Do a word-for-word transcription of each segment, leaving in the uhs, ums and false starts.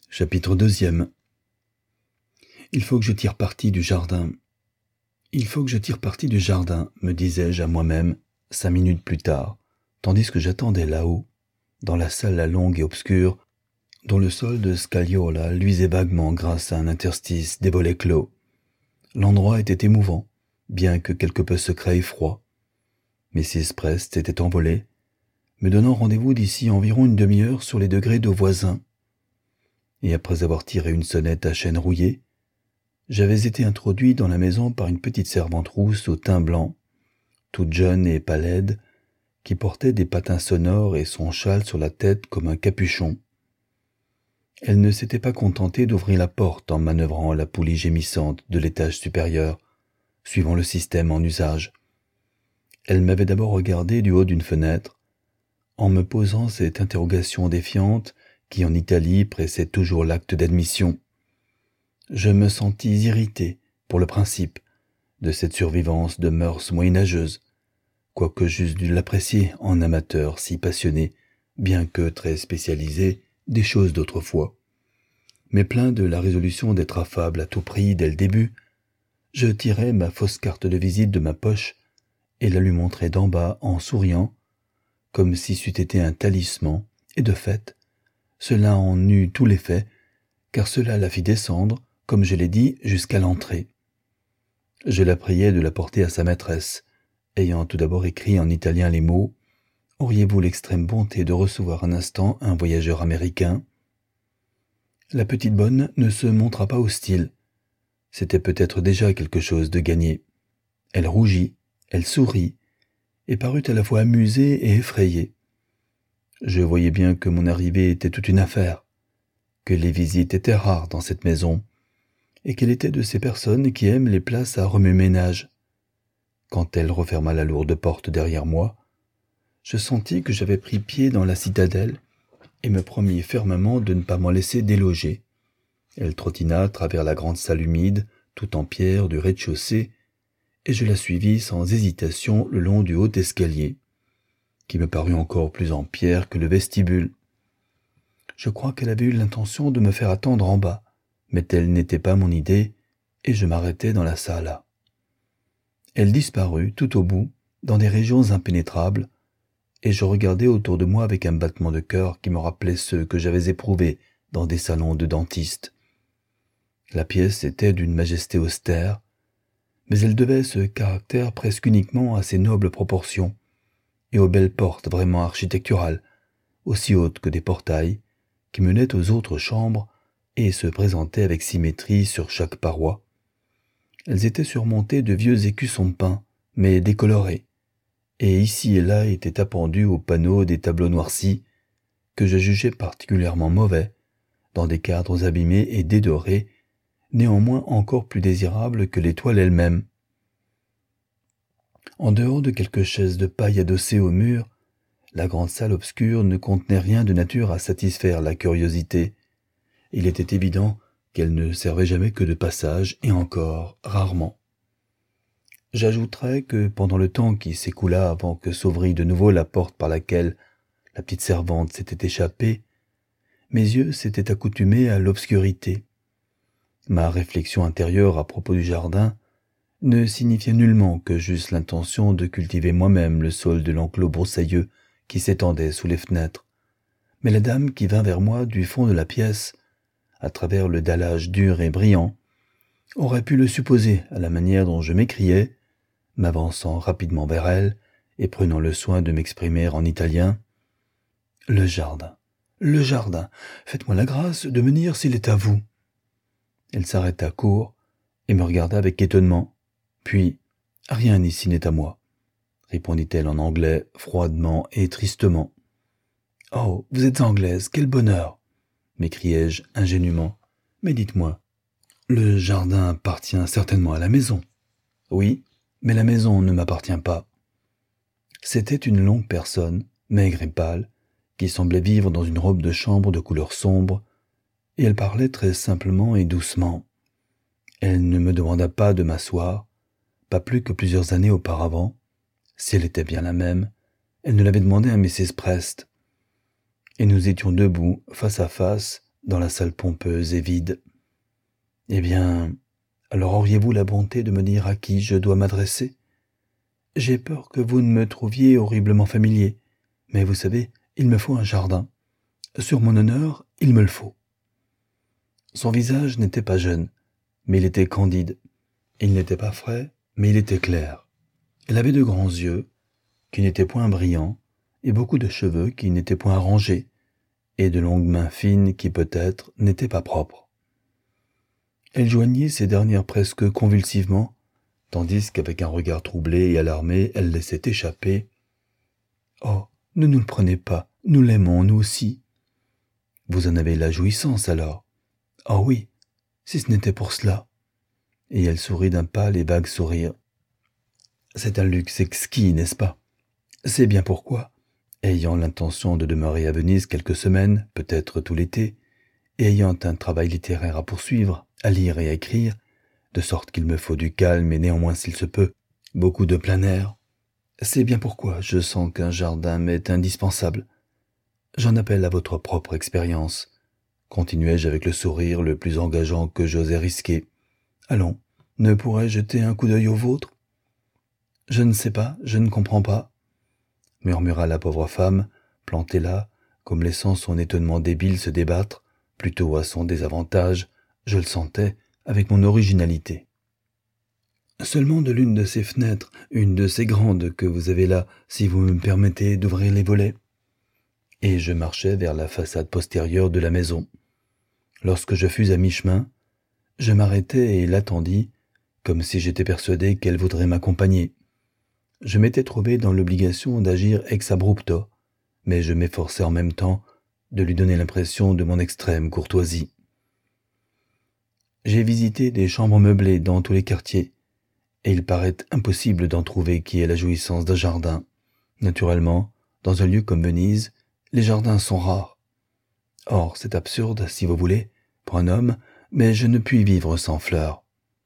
Chapitre deuxième. Il faut que je tire parti du jardin. Il faut que je tire parti du jardin, me disais-je à moi-même, cinq minutes plus tard, tandis que j'attendais là-haut, dans la salle longue et obscure, dont le sol de scagliola luisait vaguement grâce à un interstice des volets clos. L'endroit était émouvant, bien que quelque peu secret et froid. missus Prest était envolée, me donnant rendez-vous d'ici environ une demi-heure sur les degrés d'eau voisins. Et après avoir tiré une sonnette à chaîne rouillée, j'avais été introduit dans la maison par une petite servante rousse au teint blanc, toute jeune et pâle, qui portait des patins sonores et son châle sur la tête comme un capuchon. Elle ne s'était pas contentée d'ouvrir la porte en manœuvrant la poulie gémissante de l'étage supérieur, suivant le système en usage. Elle m'avait d'abord regardé du haut d'une fenêtre, en me posant cette interrogation défiante qui en Italie précède toujours l'acte d'admission. Je me sentis irrité, pour le principe, de cette survivance de mœurs moyenâgeuses, quoique j'eusse dû l'apprécier en amateur si passionné, bien que très spécialisé, des choses d'autrefois. Mais plein de la résolution d'être affable à tout prix dès le début, je tirai ma fausse carte de visite de ma poche et la lui montrai d'en bas en souriant, comme si c'eût été un talisman, et de fait, cela en eut tout l'effet, car cela la fit descendre, comme je l'ai dit, jusqu'à l'entrée. Je la priai de la porter à sa maîtresse, ayant tout d'abord écrit en italien les mots « Auriez-vous l'extrême bonté de recevoir un instant un voyageur américain ?» La petite bonne ne se montra pas hostile. C'était peut-être déjà quelque chose de gagné. Elle rougit, elle sourit, et parut à la fois amusée et effrayée. Je voyais bien que mon arrivée était toute une affaire, que les visites étaient rares dans cette maison, et qu'elle était de ces personnes qui aiment les places à remue-ménage. Quand elle referma la lourde porte derrière moi, je sentis que j'avais pris pied dans la citadelle et me promis fermement de ne pas m'en laisser déloger. Elle trottina à travers la grande salle humide, tout en pierre du rez-de-chaussée, et je la suivis sans hésitation le long du haut escalier, qui me parut encore plus en pierre que le vestibule. Je crois qu'elle avait eu l'intention de me faire attendre en bas, mais telle n'était pas mon idée, et je m'arrêtai dans la salle. Elle disparut tout au bout, dans des régions impénétrables, et je regardai autour de moi avec un battement de cœur qui me rappelait ceux que j'avais éprouvés dans des salons de dentistes. La pièce était d'une majesté austère, mais elle devait ce caractère presque uniquement à ses nobles proportions et aux belles portes vraiment architecturales, aussi hautes que des portails, qui menaient aux autres chambres et se présentaient avec symétrie sur chaque paroi. Elles étaient surmontées de vieux écussons peints, mais décolorés, et ici et là étaient appendus aux panneaux des tableaux noircis, que je jugeais particulièrement mauvais, dans des cadres abîmés et dédorés, néanmoins encore plus désirables que les toiles elles-mêmes. En dehors de quelques chaises de paille adossées au mur, la grande salle obscure ne contenait rien de nature à satisfaire la curiosité. Il était évident qu'elle ne servait jamais que de passage, et encore rarement. J'ajouterai que pendant le temps qui s'écoula avant que s'ouvrît de nouveau la porte par laquelle la petite servante s'était échappée, mes yeux s'étaient accoutumés à l'obscurité. Ma réflexion intérieure à propos du jardin ne signifiait nullement que j'eusse l'intention de cultiver moi-même le sol de l'enclos broussailleux qui s'étendait sous les fenêtres. Mais la dame qui vint vers moi du fond de la pièce, à travers le dallage dur et brillant, aurait pu le supposer à la manière dont je m'écriais, m'avançant rapidement vers elle et prenant le soin de m'exprimer en italien. « Le jardin, le jardin, faites-moi la grâce de me dire s'il est à vous. » Elle s'arrêta court et me regarda avec étonnement. Puis, « Rien ici n'est à moi, » répondit-elle en anglais froidement et tristement. « Oh, vous êtes anglaise, quel bonheur !» m'écriai-je ingénument. « Mais dites-moi, le jardin appartient certainement à la maison. »« Oui, mais la maison ne m'appartient pas. » C'était une longue personne, maigre et pâle, qui semblait vivre dans une robe de chambre de couleur sombre, et elle parlait très simplement et doucement. Elle ne me demanda pas de m'asseoir, pas plus que plusieurs années auparavant. Si elle était bien la même, elle ne l'avait demandé à missus Prest. Et nous étions debout, face à face, dans la salle pompeuse et vide. Eh bien, alors auriez-vous la bonté de me dire à qui je dois m'adresser? J'ai peur que vous ne me trouviez horriblement familier, mais vous savez, il me faut un jardin. Sur mon honneur, il me le faut. Son visage n'était pas jeune, mais il était candide. Il n'était pas frais, mais il était clair. Il avait de grands yeux, qui n'étaient point brillants, et beaucoup de cheveux qui n'étaient point arrangés, et de longues mains fines qui, peut-être, n'étaient pas propres. Elle joignait ses dernières presque convulsivement, tandis qu'avec un regard troublé et alarmé, elle laissait échapper « Oh, ne nous le prenez pas, nous l'aimons, nous aussi. » « Vous en avez la jouissance, alors. »« Oh oui, si ce n'était pour cela. » Et elle sourit d'un pâle et vague sourire. « C'est un luxe exquis, n'est-ce pas? C'est bien pourquoi, ayant l'intention de demeurer à Venise quelques semaines, peut-être tout l'été, et ayant un travail littéraire à poursuivre, à lire et à écrire, de sorte qu'il me faut du calme et néanmoins, s'il se peut, beaucoup de plein air, c'est bien pourquoi je sens qu'un jardin m'est indispensable. J'en appelle à votre propre expérience, continuai-je avec le sourire le plus engageant que j'osais risquer. Allons, ne pourrais-je jeter un coup d'œil au vôtre? Je ne sais pas, je ne comprends pas, murmura la pauvre femme, plantée là, comme laissant son étonnement débile se débattre, plutôt à son désavantage, je le sentais, avec mon originalité. Seulement de l'une de ces fenêtres, une de ces grandes que vous avez là, si vous me permettez d'ouvrir les volets. Et je marchai vers la façade postérieure de la maison. Lorsque je fus à mi-chemin, je m'arrêtai et l'attendis, comme si j'étais persuadé qu'elle voudrait m'accompagner. Je m'étais trouvé dans l'obligation d'agir ex abrupto, mais je m'efforçais en même temps de lui donner l'impression de mon extrême courtoisie. J'ai visité des chambres meublées dans tous les quartiers, et il paraît impossible d'en trouver qui ait la jouissance d'un jardin. Naturellement, dans un lieu comme Venise, les jardins sont rares. Or, c'est absurde, si vous voulez, pour un homme, mais je ne puis vivre sans fleurs.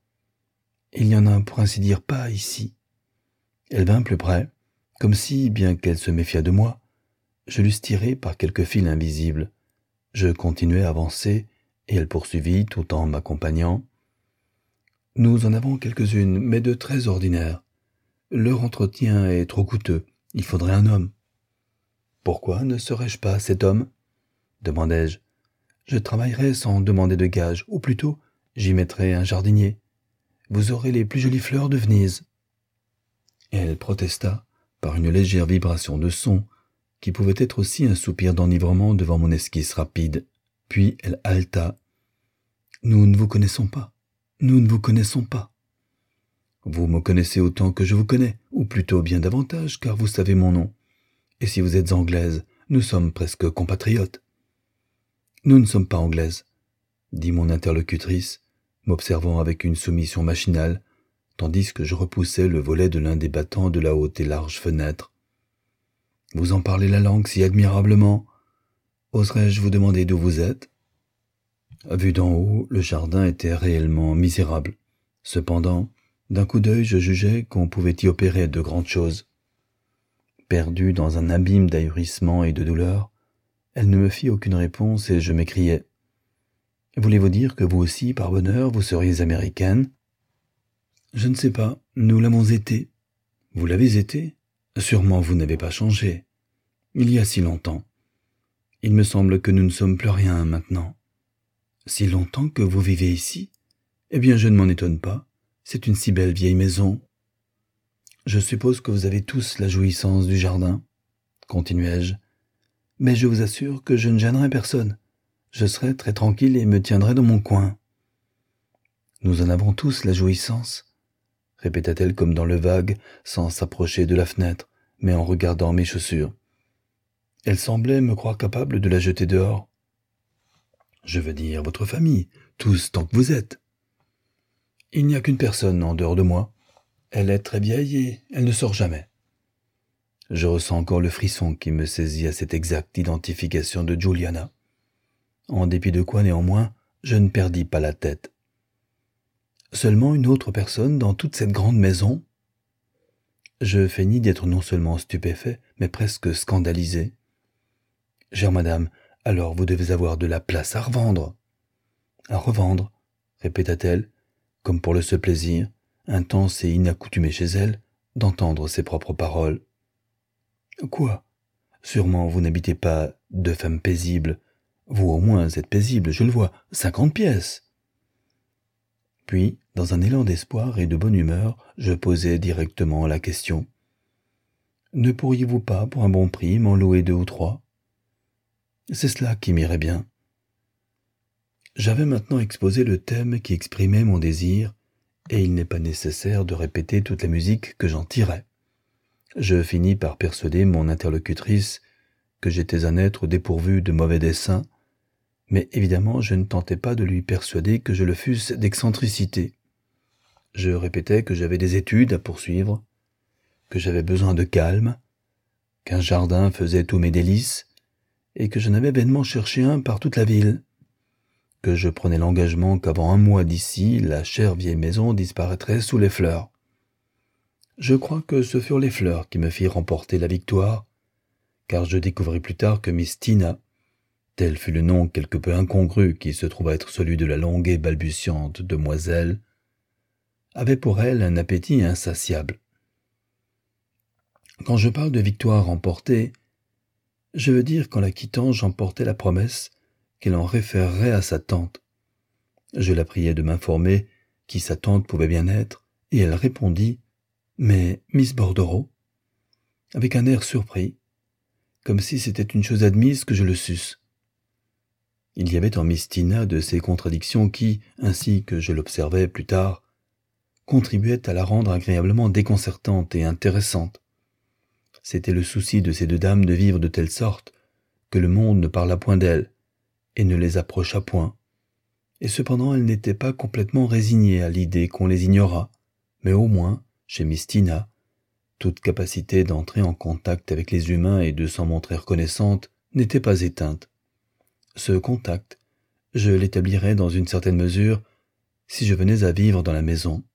Il n'y en a pour ainsi dire pas ici. Elle vint plus près, comme si, bien qu'elle se méfiât de moi, je l'eusse tirée par quelque fil invisible. Je continuai à avancer, et elle poursuivit tout en m'accompagnant. Nous en avons quelques-unes, mais de très ordinaires. Leur entretien est trop coûteux, il faudrait un homme. Pourquoi ne serais-je pas cet homme? Demandai-je. Je travaillerai sans demander de gage, ou plutôt, j'y mettrai un jardinier. Vous aurez les plus jolies fleurs de Venise. Elle protesta, par une légère vibration de son, qui pouvait être aussi un soupir d'enivrement devant mon esquisse rapide. Puis elle haleta. Nous ne vous connaissons pas. Nous ne vous connaissons pas. Vous me connaissez autant que je vous connais, ou plutôt bien davantage, car vous savez mon nom. Et si vous êtes anglaise, nous sommes presque compatriotes. Nous ne sommes pas anglaises, dit mon interlocutrice, m'observant avec une soumission machinale, tandis que je repoussais le volet de l'un des battants de la haute et large fenêtre. Vous en parlez la langue si admirablement. Oserais-je vous demander d'où vous êtes? Vu d'en haut, le jardin était réellement misérable. Cependant, d'un coup d'œil, je jugeais qu'on pouvait y opérer de grandes choses. Perdue dans un abîme d'ahurissement et de douleur, elle ne me fit aucune réponse et je m'écriai. « Voulez-vous dire que vous aussi, par bonheur, vous seriez américaine ?»« Je ne sais pas, nous l'avons été. »« Vous l'avez été ? Sûrement vous n'avez pas changé. Il y a si longtemps. Il me semble que nous ne sommes plus rien maintenant. »« Si longtemps que vous vivez ici ? Eh bien, je ne m'en étonne pas. C'est une si belle vieille maison. »« Je suppose que vous avez tous la jouissance du jardin, » continuai-je. « Mais je vous assure que je ne gênerai personne. Je serai très tranquille et me tiendrai dans mon coin. »« Nous en avons tous la jouissance, » répéta-t-elle comme dans le vague, sans s'approcher de la fenêtre, mais en regardant mes chaussures. Elle semblait me croire capable de la jeter dehors. « Je veux dire votre famille, tous tant que vous êtes. »« Il n'y a qu'une personne en dehors de moi. Elle est très vieille et elle ne sort jamais. » Je ressens encore le frisson qui me saisit à cette exacte identification de Juliana. En dépit de quoi, néanmoins, je ne perdis pas la tête. Seulement une autre personne dans toute cette grande maison? Je feignis d'être non seulement stupéfait, mais presque scandalisé. « Chère madame, Alors vous devez avoir de la place à revendre. À revendre, répéta-t-elle, comme pour le seul plaisir, intense et inaccoutumé chez elle, d'entendre ses propres paroles. Quoi? Sûrement vous n'habitez pas de femme paisible. Vous au moins êtes paisible, je le vois, cinquante pièces. Puis, dans un élan d'espoir et de bonne humeur, je posai directement la question. Ne pourriez-vous pas, pour un bon prix, m'en louer deux ou trois? C'est cela qui m'irait bien. J'avais maintenant exposé le thème qui exprimait mon désir, et il n'est pas nécessaire de répéter toute la musique que j'en tirais. Je finis par persuader mon interlocutrice que j'étais un être dépourvu de mauvais desseins, mais évidemment je ne tentais pas de lui persuader que je le fusse d'excentricité. Je répétais que j'avais des études à poursuivre, que j'avais besoin de calme, qu'un jardin faisait tous mes délices, et que j'en avais vainement cherché un par toute la ville, que je prenais l'engagement qu'avant un mois d'ici, la chère vieille maison disparaîtrait sous les fleurs. Je crois que ce furent les fleurs qui me firent remporter la victoire, car je découvris plus tard que Miss Tina, tel fut le nom quelque peu incongru qui se trouva être celui de la longue et balbutiante demoiselle, avait pour elle un appétit insatiable. Quand je parle de victoire remportée, je veux dire qu'en la quittant j'emportai la promesse qu'elle en référerait à sa tante. Je la priai de m'informer qui sa tante pouvait bien être, et elle répondit « Mais Miss Bordereau ?» avec un air surpris, comme si c'était une chose admise que je le susse. Il y avait en Miss Tina de ces contradictions qui, ainsi que je l'observais plus tard, contribuaient à la rendre agréablement déconcertante et intéressante. C'était le souci de ces deux dames de vivre de telle sorte que le monde ne parla point d'elles et ne les approcha point. Et cependant elles n'étaient pas complètement résignées à l'idée qu'on les ignorât, mais au moins, chez Miss Tina, toute capacité d'entrer en contact avec les humains et de s'en montrer reconnaissante n'était pas éteinte. Ce contact, je l'établirais dans une certaine mesure si je venais à vivre dans la maison.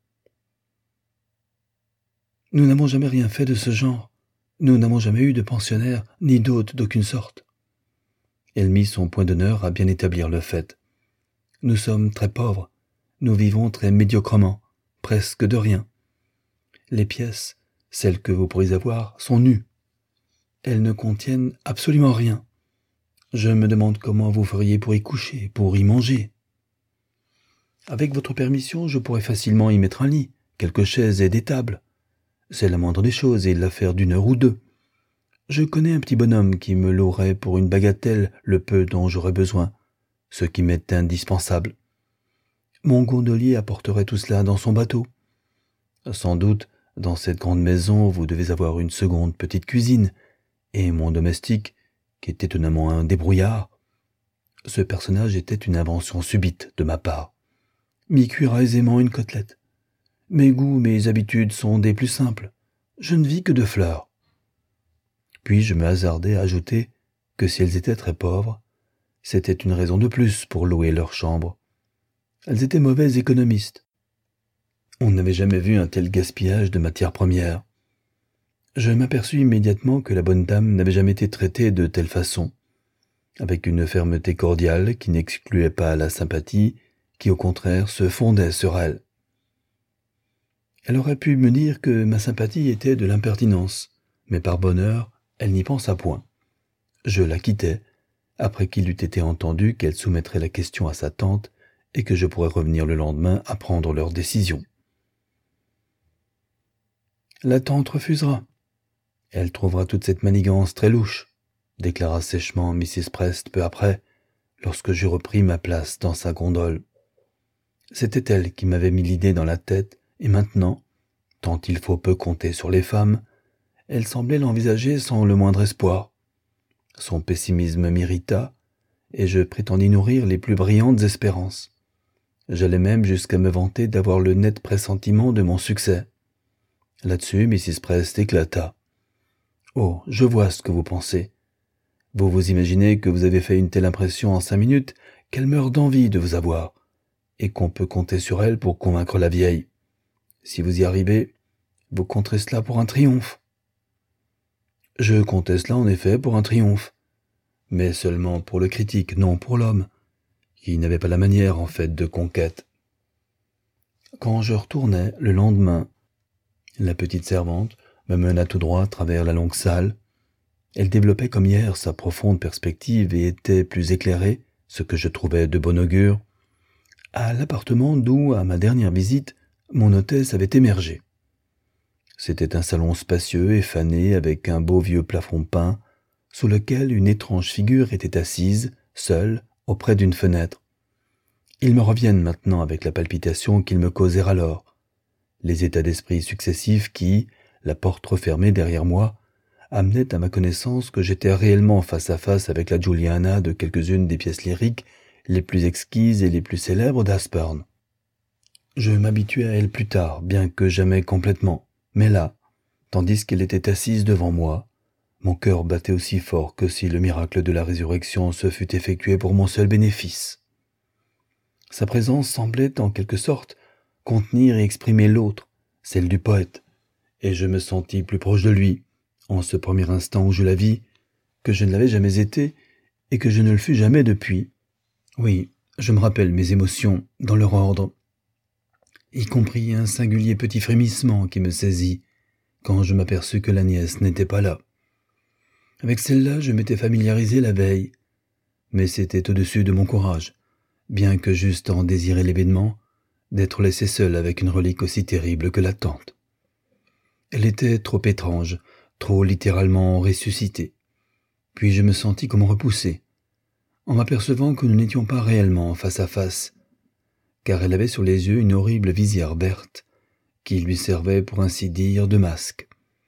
Nous n'avons jamais rien fait de ce genre. Nous n'avons jamais eu de pensionnaire, ni d'hôte d'aucune sorte. Elle mit son point d'honneur à bien établir le fait. Nous sommes très pauvres, nous vivons très médiocrement, presque de rien. Les pièces, celles que vous pourriez avoir, sont nues. Elles ne contiennent absolument rien. Je me demande comment vous feriez pour y coucher, pour y manger. Avec votre permission, je pourrais facilement y mettre un lit, quelques chaises et des tables. C'est la moindre des choses et l'affaire d'une heure ou deux. Je connais un petit bonhomme qui me louerait pour une bagatelle le peu dont j'aurais besoin, ce qui m'est indispensable. Mon gondolier apporterait tout cela dans son bateau. Sans doute, dans cette grande maison, vous devez avoir une seconde petite cuisine, et mon domestique, qui est étonnamment un débrouillard. Ce personnage était une invention subite de ma part. M'y cuira aisément une côtelette. Mes goûts, mes habitudes sont des plus simples. Je ne vis que de fleurs. Puis je me hasardai à ajouter que si elles étaient très pauvres, c'était une raison de plus pour louer leur chambre. Elles étaient mauvaises économistes. On n'avait jamais vu un tel gaspillage de matières premières. Je m'aperçus immédiatement que la bonne dame n'avait jamais été traitée de telle façon, avec une fermeté cordiale qui n'excluait pas la sympathie, qui au contraire se fondait sur elle. Elle aurait pu me dire que ma sympathie était de l'impertinence, mais par bonheur, elle n'y pensa point. Je la quittai, après qu'il eût été entendu qu'elle soumettrait la question à sa tante et que je pourrais revenir le lendemain à prendre leur décision. La tante refusera. Elle trouvera toute cette manigance très louche, déclara sèchement Missus Prest peu après, lorsque je repris ma place dans sa gondole. C'était elle qui m'avait mis l'idée dans la tête, et maintenant, tant il faut peu compter sur les femmes, elle semblait l'envisager sans le moindre espoir. Son pessimisme m'irrita, et je prétendis nourrir les plus brillantes espérances. J'allais même jusqu'à me vanter d'avoir le net pressentiment de mon succès. Là-dessus, Missus Prest éclata. « Oh, je vois ce que vous pensez. Vous vous imaginez que vous avez fait une telle impression en cinq minutes qu'elle meurt d'envie de vous avoir, et qu'on peut compter sur elle pour convaincre la vieille. Si vous y arrivez, vous compterez cela pour un triomphe. » Je comptais cela en effet pour un triomphe. mais seulement pour le critique, non pour l'homme, qui n'avait pas la manière, en fait, de conquête. Quand je retournais le lendemain, la petite servante me mena tout droit à travers la longue salle. Elle développait comme hier sa profonde perspective et était plus éclairée, ce que je trouvais de bon augure, à l'appartement d'où, à ma dernière visite, mon hôtesse avait émergé. C'était un salon spacieux et fané avec un beau vieux plafond peint, sous lequel une étrange figure était assise, seule, auprès d'une fenêtre. Ils me reviennent maintenant avec la palpitation qu'ils me causèrent alors, les états d'esprit successifs qui, la porte refermée derrière moi, amenaient à ma connaissance que j'étais réellement face à face avec la Juliana de quelques-unes des pièces lyriques les plus exquises et les plus célèbres d'Aspern. Je m'habituai à elle plus tard, bien que jamais complètement, mais là, tandis qu'elle était assise devant moi, mon cœur battait aussi fort que si le miracle de la résurrection se fût effectué pour mon seul bénéfice. Sa présence semblait, en quelque sorte, contenir et exprimer l'autre, celle du poète, et je me sentis plus proche de lui, en ce premier instant où je la vis, que je ne l'avais jamais été, et que je ne le fus jamais depuis. Oui, je me rappelle mes émotions, dans leur ordre, y compris un singulier petit frémissement qui me saisit, quand je m'aperçus que la nièce n'était pas là. Avec celle-là, je m'étais familiarisé la veille, mais c'était au-dessus de mon courage, bien que j'eusse en désiré l'événement, d'être laissé seul avec une relique aussi terrible que l'attente. Elle était trop étrange, trop littéralement ressuscitée. Puis je me sentis comme repoussé, en m'apercevant que nous n'étions pas réellement face à face, car elle avait sur les yeux une horrible visière verte, qui lui servait pour ainsi dire de masque.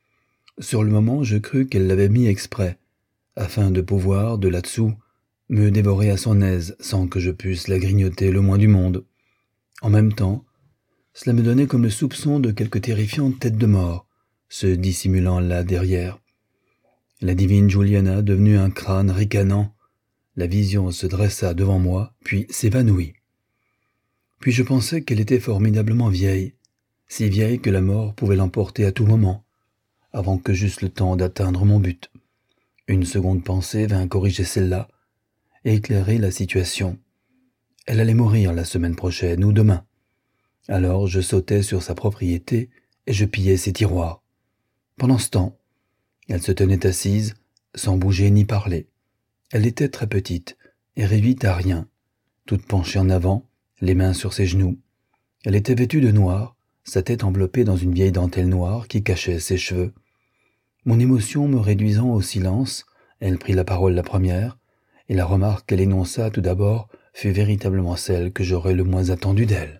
Sur le moment, je crus qu'elle l'avait mis exprès, afin de pouvoir, de là-dessous, me dévorer à son aise sans que je pusse la grignoter le moins du monde. En même temps, cela me donnait comme le soupçon de quelque terrifiante tête de mort, se dissimulant là derrière. La divine Juliana devenue un crâne ricanant, la vision se dressa devant moi, puis s'évanouit. Puis je pensais qu'elle était formidablement vieille, si vieille que la mort pouvait l'emporter à tout moment, avant que j'eusse le temps d'atteindre mon but. Une seconde pensée vint corriger celle-là, et éclairer la situation. Elle allait mourir la semaine prochaine ou demain. Alors je sautais sur sa propriété et je pillais ses tiroirs. Pendant ce temps, elle se tenait assise, sans bouger ni parler. Elle était très petite et réduite à rien, toute penchée en avant, les mains sur ses genoux. Elle était vêtue de noir, sa tête enveloppée dans une vieille dentelle noire qui cachait ses cheveux. Mon émotion me réduisant au silence, elle prit la parole la première, et la remarque qu'elle énonça tout d'abord fut véritablement celle que j'aurais le moins attendue d'elle.